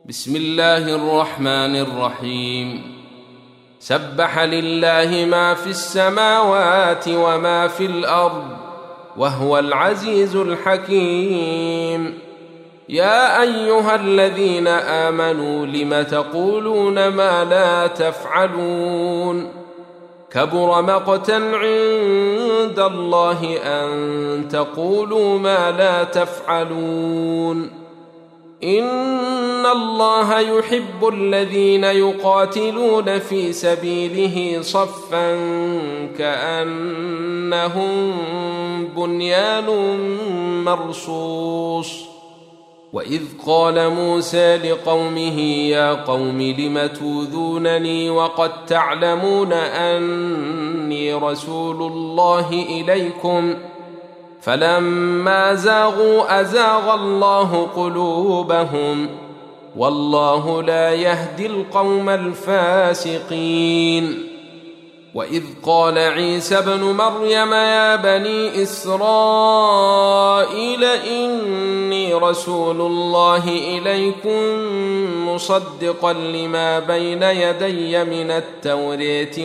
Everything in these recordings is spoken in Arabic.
بسم الله الرحمن الرحيم. سبح لله ما في السماوات وما في الأرض وهو العزيز الحكيم. يا أيها الذين آمنوا لم تقولون ما لا تفعلون؟ كبر مقتا عند الله أن تقولوا ما لا تفعلون. إن الله يحب الذين يقاتلون في سبيله صفا كأنهم بنيان مرصوص. وإذ قال موسى لقومه يا قوم لم تؤذونني وقد تعلمون أني رسول الله إليكم فلما زاغوا أزاغ الله قلوبهم والله لا يهدي القوم الفاسقين. وإذ قال عيسى ابن مريم يا بني إسرائيل إني رسول الله إليكم مصدقا لما بين يدي من التوراة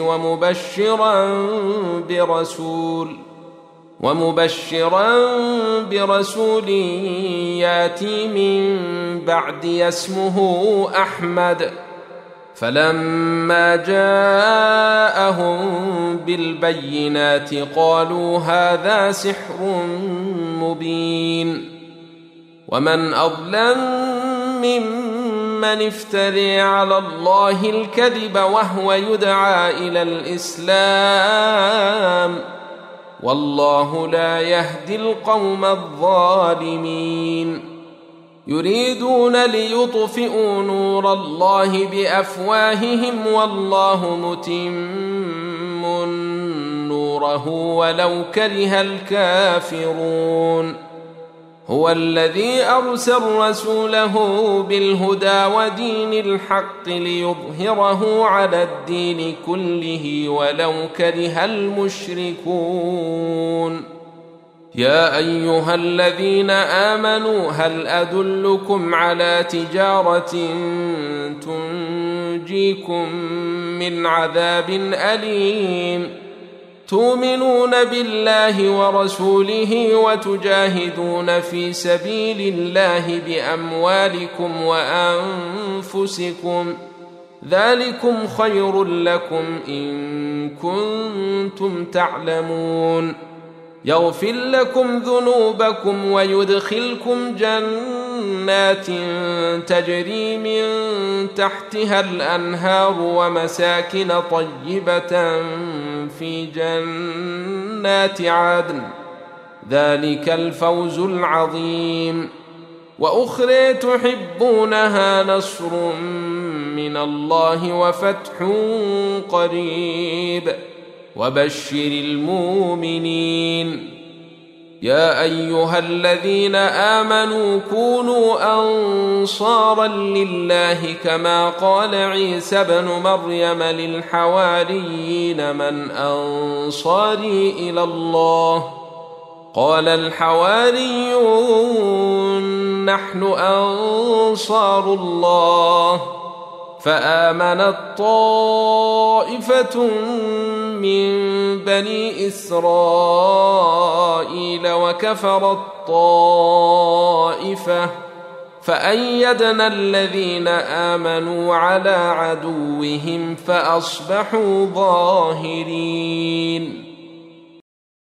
ومبشرا برسول ياتي من بعدي اسمه أحمد. فلما جاءهم بالبينات قالوا هذا سحر مبين. ومن أظلم ممن افترى على الله الكذب وهو يدعى إلى الإسلام والله لا يهدي القوم الظالمين. يريدون ليطفئوا نور الله بأفواههم والله متم نوره ولو كره الكافرون. هو الذي أرسل رسوله بالهدى ودين الحق ليظهره على الدين كله ولو كره المشركون. يا أيها الذين آمنوا هل أدلكم على تجارة تنجيكم من عذاب أليم تؤمنون بالله ورسوله وتجاهدون في سبيل الله بأموالكم وأنفسكم ذلكم خير لكم إن كنتم تعلمون. يغفر لكم ذنوبكم ويدخلكم جنات تجري من تحتها الأنهار ومساكن طيبة في جنات عدن ذلك الفوز العظيم. وأخرى تحبونها نصر من الله وفتح قريب وبشر المؤمنين. يا أيها الذين آمنوا كونوا أنصارا لله كما قال عيسى ابن مريم للحواريين من أنصاري إلى الله قال الحواريون نحن أنصار الله. فآمنت طائفة من بني إسرائيل وكفرت طائفة فأيدنا الذين آمنوا على عدوهم فأصبحوا ظاهرين.